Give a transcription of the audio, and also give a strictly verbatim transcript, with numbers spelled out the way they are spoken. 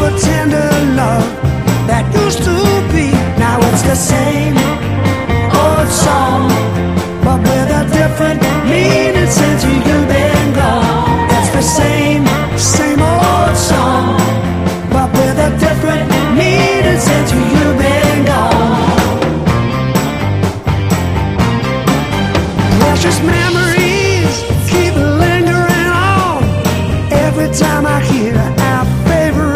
the tender love that used to be. Now it's the same old song, but with a different meaning since you've been gone. It's the same, same old song, but with a different meaning since you've been gone. Precious memories keep lingering on every time I hear